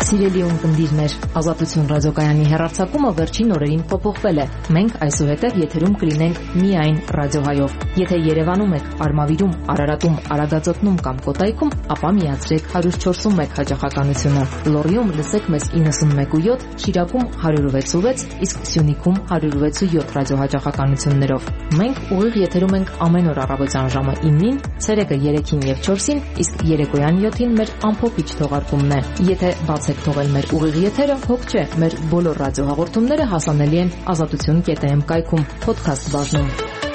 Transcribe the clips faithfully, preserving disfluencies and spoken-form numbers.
Սիրելի ունկնդիրներ, Ազատություն ռադիոկայանի հեռարձակումը վերջին օրերին փոփոխվել է։ Մենք այսուհետև եթերում կլինենք միայն ռադիոհայով։ Եթե Երևանում եք, Արմավիրում, Արարատում, Արագածոտնում կամ Կոտայքում, ապա միացրեք one oh four point one հաճախականությունը։ Լոռիում լսեք մեզ ninety-one point seven, Շիրակում one oh six point six, իսկ Սյունիքում one oh six point seven ռադիոհաճախականություններով։ Մենք ուղիղ եթերում ենք ամեն օր առավոտյան ժամը nine-ին, ցերեկը three-ին եւ four-ին, իսկ երեկոյան seven-ին մեր ամփոփիչ թողարկումն է։ Եթե բացեք թողել մեր ուղիղ եթերը, հոգ չէ, մեր բոլոր ռադիոհաղորդումները հասանելի են ազատություն dot am կայքում, podcast բաժնում։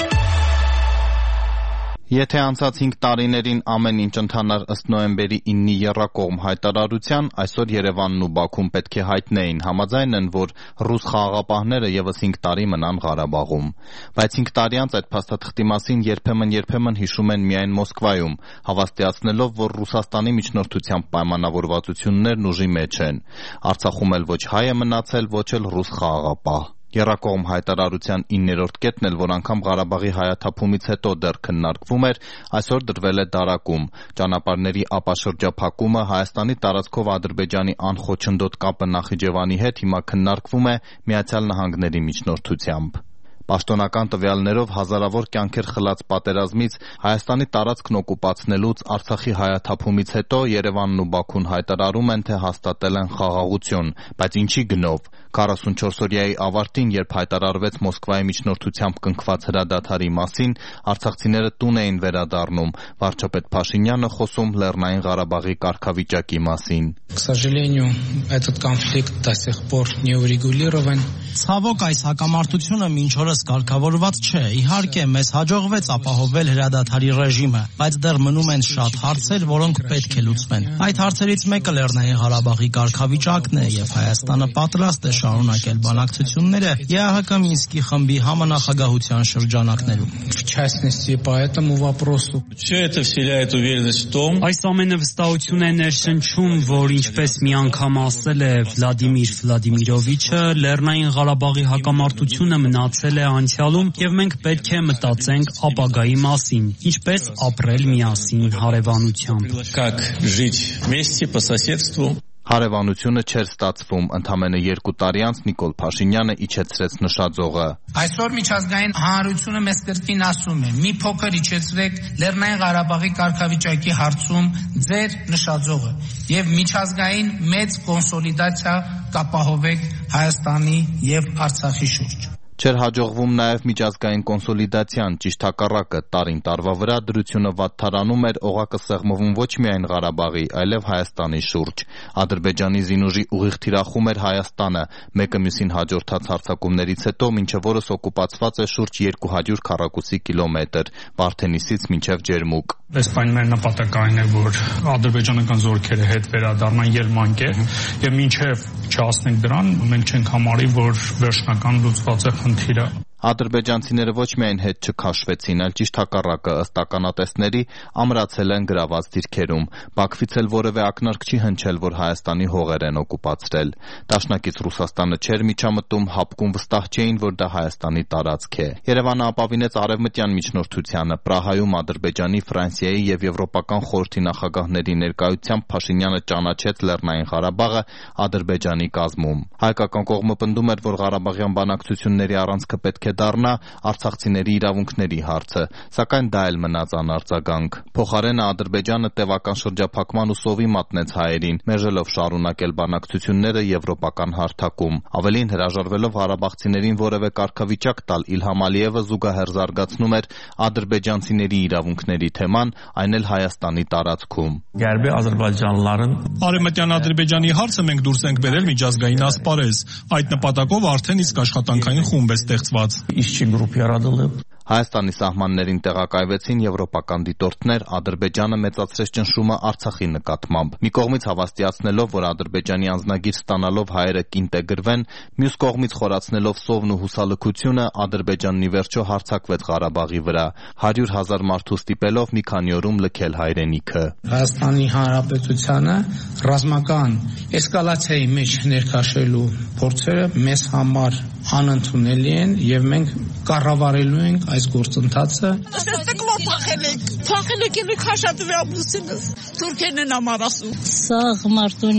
Եթե անցած հինգ տարիներին ամեն ինչ ընթանար ըստ նոյեմբերի ինը եռակողմ հայտարարության, այսօր Երևանն ու Բաքուն պետք է հայտնեին, համաձայն են, որ ռուս խաղաղապահները ևս հինգ տարի մնան Ղարաբաղում։ Բայց հինգ տարի անց այդ փաստաթղթի մասին երբեմն-երբեմն հիշում են միայն Մոսկվայում, հավաստիացնելով, որ Ռուսաստանի միջնորդությամբ պայմանավորվածություններն ուժի մեջ են։ Արցախում էլ ոչ հայ է մնացել, ոչ էլ ռուս խաղաղապահ։ Եռակողմ հայտարարության իններորդ կետն էլ, որ անգամ Ղարաբաղի հայաթափումից հետո դեռ քննարկվում էր, այսօր դրվել է դարակում։ Ճանապարհների ապաշրջափակումը, Հայաստանի տարածքով Ադրբեջանի անխոչնդոտ կապը Նախիջևանի հետ հիմա քննարկվում է Միացյալ Նահանգների միջնորդությամբ։ Պաշտոնական տվյալներով հազարավոր կյանքեր խլած պատերազմից, Հայաստանի տարածքն օկուպացնելուց, Արցախի հայաթափումից հետո Երևանն ու Բաքուն հայտարարում են, թե հաստատել են խաղաղություն, բայց ինչի գնով։ forty-four-օրյայի ավարտին, երբ հայտարարվեց Մոսկվայի միջնորդությամբ կնքված հրադադարի մասին, արցախցիները տուն էին վերադառնում, վարչապետ Փաշինյանը խոսում Լեռնային Ղարաբաղի կարգավիճակի մասին։ К сожалению, этот конфликт до сих пор не урегулирован. Ցավոք այս հակամարտությունը մինչ օրս կարգավորված չէ։ Իհարկե, մեզ հաջողվեց ապահովել հրադադարի ռեժիմը, բայց դեռ մնում են շատ հարցեր, որոնք պետք է լուծվեն։ Այդ հարցերից մեկը Լեռնային Ղարաբաղի կարգավիճակն է, եւ Հայաստանը պատրաստ է շարունակել բանակցությունները Է Ա Հ Կ Մինսկի խմբի համանախագահության շրջանակներում։ В частности, по этому вопросу. Все это вселяет уверенность в том. Այս ամենը վստահություն է ներշնչում, որ ինչպես մի անգամ ասել է Վլադիմիր Վլադիմիրովիչը, Լեռնային Ղարաբաղի հակամարտությունը մնացել է անցյալում եւ մենք պետք է մտածենք ապագայի մասին, ինչպես ապրել միասին հարևանությամբ։ Как жить вместе по соседству. Հարևանությունը չէր ստացվում, ընդամենը երկու տարի անց Նիկոլ Փաշինյանը իջեցրեց նշաձողը։ Այսօր միջազգային հանրությունը մեզ կրկին ասում է՝ մի փոքր իջեցրեք Լեռնային Ղարաբաղի կարգավիճակի հարցում ձեր նշաձողը եւ միջազգային մեծ կոնսոլիդացիա կապահովեք Հայաստանի եւ Արցախի շուրջ։ Չէր հաջողվում նաև միջազգային կոնսոլիդացիան, ճիշտ հակառակը, տարին տարվա վրա դրությունը վատթարանում էր, օղակը սեղմվում ոչ միայն Ղարաբաղի, այլև Հայաստանի շուրջ։ Ադրբեջանի զինուժի ուղիղ թիրախում էր Հայաստանը, մեկը մյուսին հաջորդած հարձակումներից հետո մինչև օրս օկուպացված է շուրջ two hundred քառակուսի կիլոմետր, Վարդենիսից մինչև Ջերմուկ։ Այս պայմաններն նպատակային է, որ ադրբեջանական զորքերը հետ վերադառնան Ելմանկե, եւ մինչև չհասնենք դրան, մենք չենք համարի, որ վերջնական լուծված է խնդիրը։ Ադրբեջանցիները ոչ միայն հետ չքաշվեցին, այլ ճիշտ հակառակը, ըստ ականատեսների, ամրացել են գրաված դիրքերում։ Բաքվից էլ որևէ ակնարկ չի հնչել, որ Հայաստանի հողեր են օկուպացրել։ Դաշնակից Ռուսաստանը չէր միջամտում, հապկում վստահ չէին, որ դա Հայաստանի տարածք է։ Երևանը ապավինեց արևմտյան միջնորդությանը, Պրահայում Ադրբեջանի, Ֆրանսիայի եւ Եվրոպական խորհրդի նախագահների ներկայությամբ Փաշինյանը ճանաչեց Լեռնային Ղարաբաղը Ադրբեջանի կազմում։ Հայկական կողմը պնդում էր, որ Ղարաբաղյան բանակցությունների առանցքը պետք է դառնա արցախցիների իրավունքների հարցը, սակայն դա էլ մնաց անարձագանք։ Փոխարենը Ադրբեջանը տևական շրջափակման ու սովի մատնեց հայերին, մերժելով շարունակել բանակցությունները եվրոպական հարթակում։ Ավելին, հրաժարվելով ղարաբաղցիներին որևէ կարգավիճակ տալ, Իլհամ Ալիևը զուգահեռ զարգացնում էր ադրբեջանցիների իրավունքների թեման, այն էլ Հայաստանի տարածքում։ Գերբի ադրբեջանlıların Արևմտյան Ադրբեջանի հարցը մենք դուրս ենք բերել միջազգային ասպարեզ։ Այդ նպատակով արդեն իսկ աշխատանքային խումբ է ստեղծված։ işçi grup yaratılıp Հայաստանի սահմաններին տեղակայվեցին եվրոպական դիտորդներ, Ադրբեջանը մեծացրեց ճնշումը Արցախի նկատմամբ։ Մի կողմից հավաստիացնելով, որ Ադրբեջանի անձնագիր ստանալով հայերը կինտեգրվեն, մյուս կողմից խորացնելով սովն ու հուսալքությունը, Ադրբեջանն ի վերջո հարձակվեց Ղարաբաղի վրա, հարյուր հազար մարդու ստիպելով մի քանի օրում լքել հայրենիքը։ Հայաստանի Հանրապետությանը ռազմական էսկալացիայի մեջ ներքաշելու փորձերը մեզ համար անընդունելի են եւ մենք կառավարելու ենք այս գործընթացը։ Ստեկլոր փախել եք, փախել եք եք հաշատվի ամուսինս, թուրքերն են ամարասու։ Սաղ Մարտունին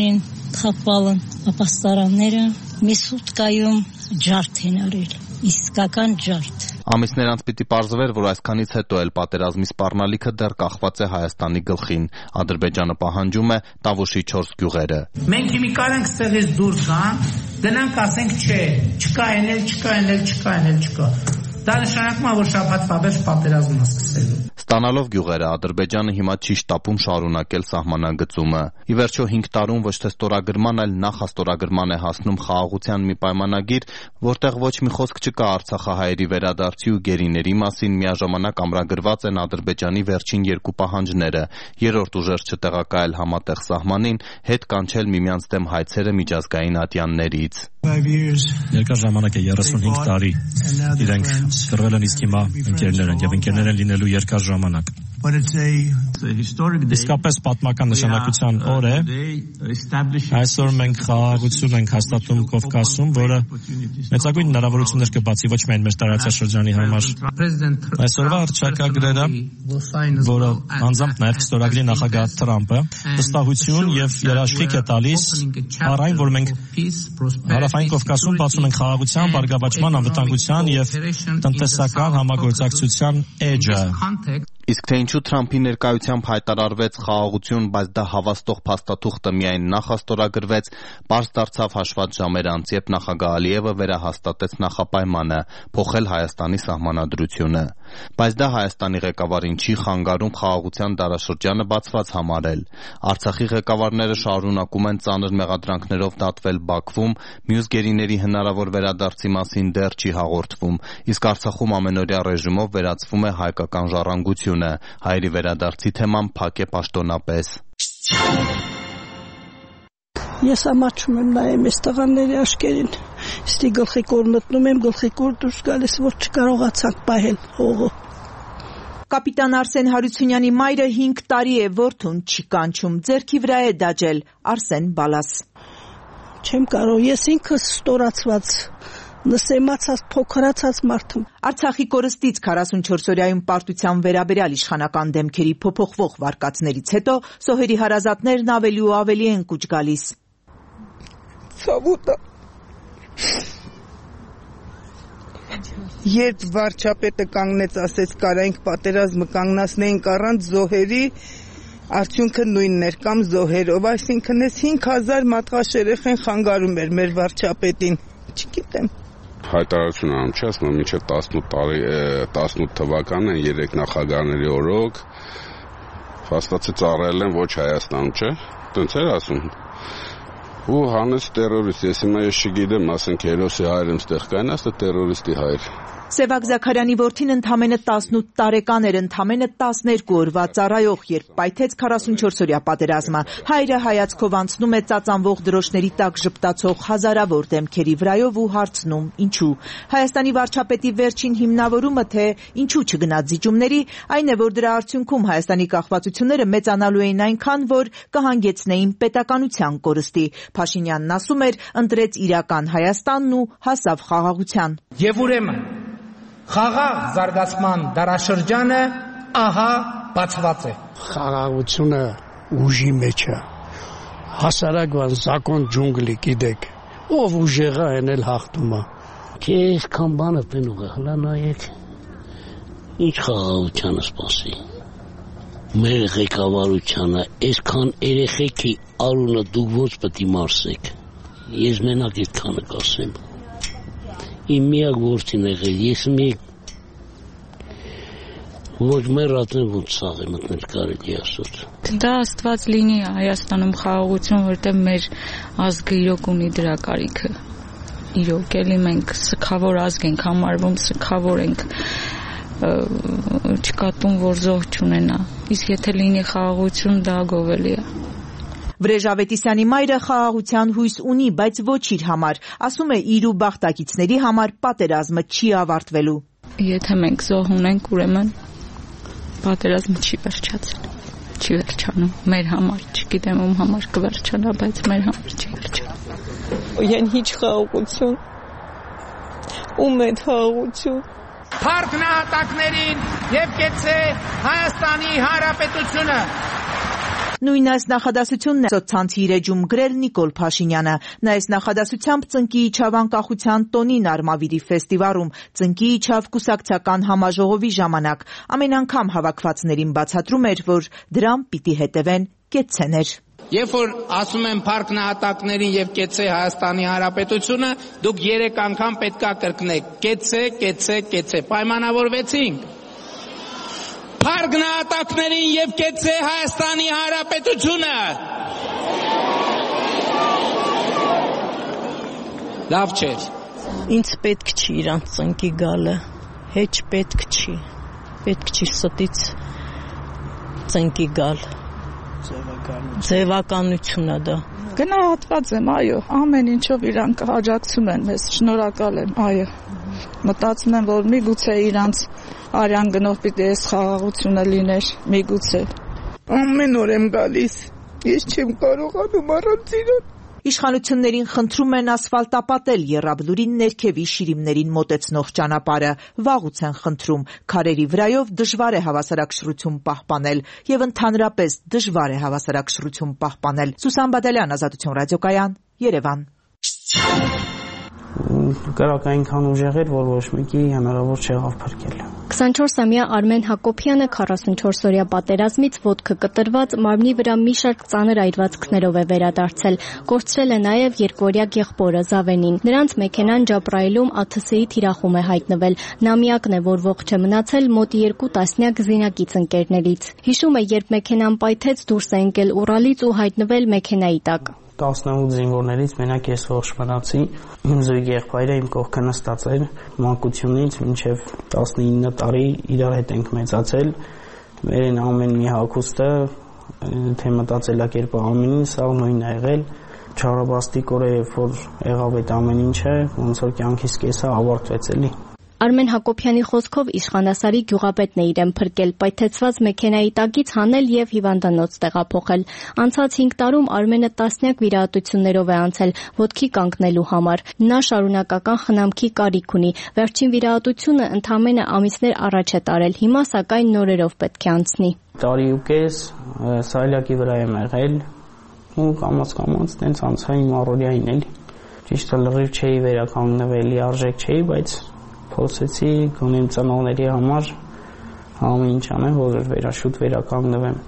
թափալն ապաստարանները մի սուտկայում ջարդ են արել, իսկական ջարդ։ Ամիսներ անց պիտի պարզվեր, որ այսքանից հետո էլ պատերազմի սպառնալիքը դեռ կախված է Հայաստանի գլխին։ Ադրբեջանը պահանջում է Տավուշի չորս գյուղերը։ Մենք հիմի կարենք ստեղից դուրս գանք, գնանք ասենք չէ, չկա էնել, չկա էնել, չկա էնել, չկա։ Դա նշանակում է, որ շաբաթվա վերջ պատերազմն է սկսելու։ Ստանալով գյուղերը, Ադրբեջանը հիմա չի շտապում շարունակել սահմանագծումը։ Ի վերջո հինգ տարում ոչ թե ստորագրման, այլ նախաստորագրման է հասնում խաղաղության մի պայմանագիր, որտեղ ոչ մի խոսք չկա արցախահայերի վերադարձի ու գերիների մասին, միաժամանակ ամրագրված են Ադրբեջանի վերջին երկու պահանջները՝ երրորդ ուժեր չտեղակայել համատեղ սահմանին, հետ կանչել միմյանց դեմ հայցերը միջազգային ատյաններից։ Երկար ժամանակ է երեսունհինգ տարի իրենք կռվել են, իսկ հիմա ընկերներ են եւ ընկերներ են լինելու երկար ժամանակ։ Իսկապես պատմական նշանակության օր է։ Այսօր մենք խաղաղություն ենք հաստատում Կովկասում, որը մեծագույն հնարավորություններ կբացի ոչ միայն մեր տարածաշրջանի համար։ Այսօրվա հռչակագրերը, որը անձամբ նաև ստորագրի նախագահ Թրամփը, վստահություն եւ երաշխիք է տալիս առ այն, որ մենք Հարավային Կովկասում բացում ենք խաղաղության, բարգավաճման, անվտանգության եւ տնտեսական համագործակցության էջը։ Իսկ թե ինչու Թրամփի ներկայությամբ հայտարարվեց խաղաղություն, բայց դա հավաստող փաստաթուղթը միայն նախաստորագրվեց, պարզ դարձավ հաշված ժամեր անց, երբ նախագահ Ալիևը վերահաստատեց նախապայմանը՝ փոխել Հայաստանի սահմանադրությունը։ Բայց դա Հայաստանի ղեկավարին չի խանգարում խաղաղության դարաշրջանը բացված համարել։ Արցախի ղեկավարները շարունակում են ծանր մեղադրանքներով դատվել Բաքվում, մյուս գերիների հնարավոր վերադարձի մասին դեռ չի հաղորդվում, իսկ Արցախում ամենօրյա ռեժիմով վերացվում է հայկական ժառանգությունը։ Հայերի վերադարձի թեման փակ է պաշտոնապես։ Ես ամաչում եմ նայեմ այս տղաների աշկերին, ստի գլխի կոր մտնում եմ, գլխի կոր դուրս գալիս, որ չկարողացանք պահել հողը։ Կապիտան Արսեն Հարությունյանի մայրը հինգ տարի է որդուն չի կանչում, ձեռքի վրա է դաջել Արսեն Բալաս։ Չեմ կարող, ես ինքս ստորացված նսեմացած փոքրացած մարդ եմ։ Արցախի կորստից քառասունչորս-օրյայում պարտության վերաբերյալ իշխանական դեմքերի փոփոխվող վարկածներից հետո սոհերի հարազատներն ավելի ու ավելի են կուչ գալիս։ Ցավոտ է։ Երբ վարչապետը կանգնեց, ասեց կարայինք պատերազմը կանգնացնեինք առանց զոհերի, արդյունքը նույնն էր կամ զոհերով, այսինքն էս հինգ հազար մատղաշերեխեն խանգարում էր մեր վարչապետին, չգիտեմ։ Հայտարարություն անում չի, ասում եմ մինչև տասնութ տարի տասնութ թվականն են երեք նախագահների օրոք հաստատի ծառայել են ոչ Հայաստանում, չէ՞։ Տենց էր ասում։ Ու հանեց տերորիստ, ես հիմա ես չգիտեմ, ասենք հերոսի հայր եմ ստեղ կային, ասա տերորիստի հայր։ Սևակ Զաքարյանի որդին ընդամենը տասնութ տարեկան էր, ընդամենը տասներկու օրվա ծառայող, երբ պայթեց քառասունչորս-օրյա պատերազմը։ Հայրը հայացքով անցնում է ծածանվող դրոշների տակ ժպտացող հազարավոր դեմքերի վրայով ու հարցնում՝ ինչու։ Հայաստանի վարչապետի վերջին հիմնավորումը, թե ինչու չգնաց զիջումների, այն է, որ դրա արդյունքում Հայաստանի կախվածությունները մեծանալու էին այնքան, որ կհանգեցնեին պետականության կորստի։ Փաշինյանն ասում էր, ընտրեց իրական Հայաստանն ու հասավ խաղաղության։ Եվ ուրեմն խաղաղ զարգացման դարաշրջանը ահա բացված է։ Խաղաղությունը ուժի մեջ է։ Հասարակական закон ջունգլի գիտեք, ով ուժեղա են էլ հաղթում է։ Քեզ քան բանը պենուղ է, հլա նայեք։ Ինչ խաղաղությանը սպասի։ Մեր ղեկավարությանը այսքան երեխեքի արունը դուք ոնց պետք է մարսեք։ Ես մենակ այդքանը կասեմ։ Իմ միակ որդին եղել, ես մի ոչ մեռած եմ, ոնց սաղ է մտնել կարելի ասոց։ Դա Աստված լինի Հայաստանում խաղաղություն, որտեղ մեր ազգը իրոք ունի դրա կարիքը։ Իրոք էլի մենք սգավոր ազգ ենք համարվում, սգավոր ենք, չկատում, որ զոհ չունենա։ Իսկ եթե լինի խաղաղություն, դա գովելի է։ Վրեժ Ավետիսյանի մայրը խաղաղության հույս ունի, բայց ոչ իր համար, ասում է իր ու բախտակիցների համար պատերազմը չի ավարտվելու։ Եթե մենք զոհ ունենք, ուրեմն պատերազմը չի վերջացել, չի վերջանում, մեր համար, չգիտեմ ում համար կվերջանա, բայց մեր համար չի վերջանում։ Յան հիչ խաղաղություն, ում է խաղաղություն։ Փառք նահատակներին եւ կեցե Հայաստանի Հանրապետությունը։ Նույն այս նախադասությունն է սոցցանցի իր էջում գրել Նիկոլ Փաշինյանը։ Նա այս նախադասությամբ ծնկի իջավ անկախության տոնին Արմավիրի ֆեստիվալում, ծնկի իջավ կուսակցական համաժողովի ժամանակ։ Ամեն անգամ հավաքվածներին բացատրում էր, որ դրան պիտի հետևեն կեցցեներ։ Երբ որ ասում են փառք նահատակներին եւ կեցցե Հայաստանի Հանրապետությունը, դուք երեք անգամ պետքա կրկնեք. կեցցե, կեցցե, կեցցե։ Պայմանավորվեցինք։ Փառք նահատակներին եւ կեցցե Հայաստանի Հանրապետությունը։ Լավ չէր։ Ինձ պետք չի իրանց ծնկի գալը, հեչ պետք չի, պետք չի ստից ծնկի գալ, ձևականություն է դա։ Գնահատված եմ, այո, ամեն ինչով իրանք աջակցում են մեզ, շնորհակալ եմ, այո, մտածում եմ, որ միգուցե իրանց արյան գնով պիտի այս խաղաղությունը լիներ, միգուցե։ Ամեն օր եմ գալիս, ես չեմ կարողանում առանց իրան։ Իշխանություններին խնդրում են ասֆալտապատել Եռաբլուրին ներքևի շիրիմներին մոտեցնող ճանապարհը, վաղուց են խնդրում, քարերի վրայով դժվար է հավասարակշռություն պահպանել եւ ընդհանրապես դժվար է հավասարակշռություն պահպանել։ Սուսան Բադալյան, Ազատություն ռադիոկայան, Երևան։ Կրակ այնքան ուժեղ էր, որ ոչ մեկի հնարավոր չեղավ փրկել։ քսանչորսամյա Արմեն Հակոբյանը քառասունչորսօրյա պատերազմից ոտքը կտրված մարմնի վրա մի շարք ծանր այրվածքներով է վերադարձել։ Կորցրել է նաև երկորյա եղբորը Զավենին։ Նրանց մեքենան Ջաբրայիլում ա թ ս-ի թիրախում է հայտնվել։ Նա միակն է, որ ողջ է մնացել մոտ երկու տասնյակ զինակից ընկերներից։ Հիշում է, երբ մեքենան պայթեց, դուրս է ընկել Ուրալից ու հայտնվել մեքենայի տակ։ տասնութ զինվորներից մենակ ես ողջ մնացի, իմ զույգ եղբայրը իմ կողքը նստած էր, մանկությունից մինչև տասնինը տարի իրար հետ ենք մեծացել, մեր ամեն մի հագուստը, թե մտածելակերպը ամենին, սա նույնն է եղել, չարաբաստիկ օրը, երբ որ եղավ այդ ամեն ինչը, ոնց որ կյանքիս կեսը ավարտվեց էլի։ Արմեն Հակոբյանի խոսքով իշխանասարի գյուղապետն է իրեն փրկել, պայթեցված մեքենայի տակից հանել եւ հիվանդանոց տեղափոխել։ Անցած հինգ տարում Արմենը տասնյակ վիրահատություններով է անցել ոտքի կանգնելու համար։ Նա շարունակական խնամքի կարիք ունի։ Վերջին վիրահատությունը ընդամենը ամիսներ առաջ է տարել, հիմա սակայն նորերով պետք է անցնի։ Տարի ու կես սայլակի վրա եմ եղել ու կամաց-կամաց տենց անցա իմ առօրյային էլի։ Ճիշտ է լրիվ չէի վերականգնվել, արժեք չէի, բայց փորձեցի գոնե իմ ծնողների համար ամեն ինչ անեմ, որ վերաշուտ վերականգնվեմ։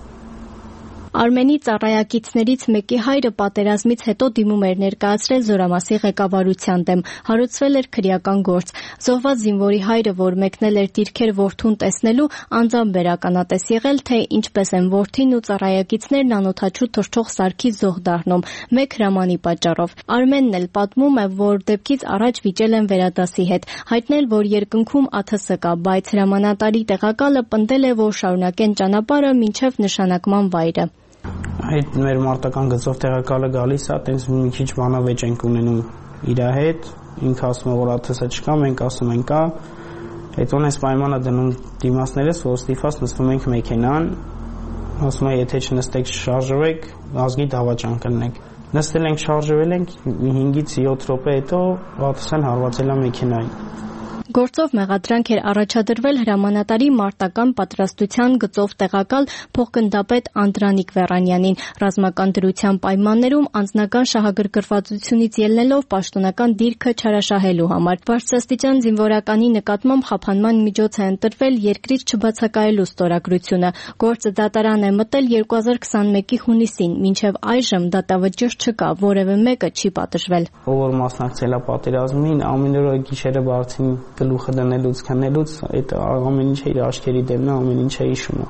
Արմենի ծառայակիցներից մեկի հայրը պատերազմից հետո դիմում էր ներկայացրել Զորամասի ղեկավարության դեմ, հարուցվել էր քրեական գործ։ Զոհված զինվորի հայրը, որ մեկնել էր դիրքեր որդուն տեսնելու, անձամբ վերականատես եղել, թե ինչպես են որդին ու ծառայակիցներն անօդաչու թռչող սարքի զոհ դառնում, մեկ հրամանի պատճառով։ Արմենն էլ պատմում է, որ դեպքից առաջ վիճել են վերադասի հետ, հայտնել, որ երկնքում ա թ ս կա, բայց հրամանատարի տեղակալը պնդել է, որ շարունակեն ճանապարհը մինչև նշանակման վայրը։ Այդ մեր մարտական գծով տեղակալը գալիս է, տենց մի քիչ բանավեճ ենք ունենում իր հետ, ինքը ասում է, որ ա թ ս չկա, մենք ասում ենք կա, հետո այս պայմանը դնում դիմացներս, որ ստիփաց նստում ենք մեքենան, ասում է, եթե չնստեք շարժվեք, ազգի դավաճան կլինեք։ Նստել ենք, շարժվել ենք, հինգից յոթ րոպե հետո ա թ ս-ն հարվածել է մեքենային։ Գործով մեղադրանք էր առաջադրվել հրամանատարի մարտական պատրաստության գծով տեղակալ փոխգնդապետ Անդրանիկ Վերանյանին, ռազմական դրության պայմաններում անձնական շահագրգռվածությունից ելնելով պաշտոնական դիրքը չարաշահելու համար։ Բարձրաստիճան զինվորականի նկատմամբ խափանման միջոց է ընտրվել երկրից չբացակայելու ստորագրությունը։ Գործը դատարան է մտել երկու հազար քսանմեկի հունիսին, մինչև այժմ դատավճիռ չկա, որևէ մեկը չի պատժվել։ Ով որ մասնակցել է պատերազմին, ամեն օր գիշերը բարձին գլուխը դնելուց, քնելուց, այդ ամեն ինչը իր աչքերի դեմն է, ամեն ինչը հիշում է։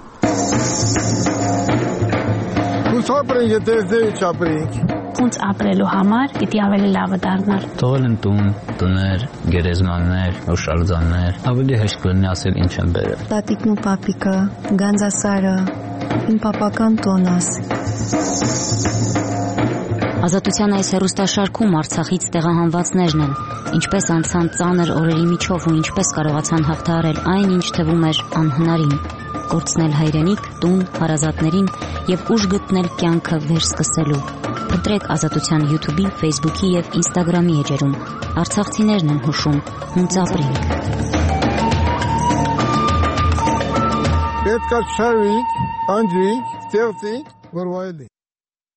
Ոնց ապրենք, եթե ձեր չապրենք։ Ոնց ապրելու համար պիտի ավելի լավը դառնար։ Թողել են տուն, տներ, գերեզմաններ, հուշարձաններ, ավելի հեշտ կլինի ասել ինչ են բերել։ Տատիկն ու պապիկը, Գանձասարը, իմ պապական տոնս։ Ազատության այս հեռուստաշարքում Արցախից տեղահանվածներն են, ինչպես անցան ծանր օրերի միջով ու ինչպես կարողացան հաղթահարել այն, ինչ թվում էր անհնարին, կորցնել հայրենիք, տուն, հարազատներին եւ ուժ գտնել կյանքը վերսկսելու։ Փնտրեք Ազատության YouTube-ի, Facebook-ի եւ Instagram-ի էջերում։ Արցախցիներն են հուշում, հունց ապրենք։ Պետք է շարվենք, անջրենք, ստեղծենք որ վայելի